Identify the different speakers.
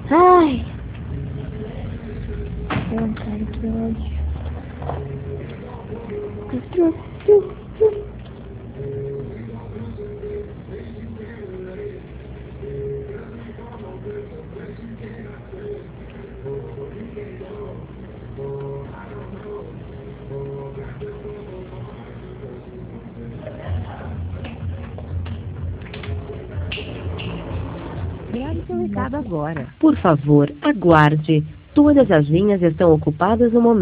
Speaker 1: Ai. Ai, cara, que ódio.
Speaker 2: Grave seu recado agora. Por favor, aguarde. Todas as linhas estão ocupadas no momento.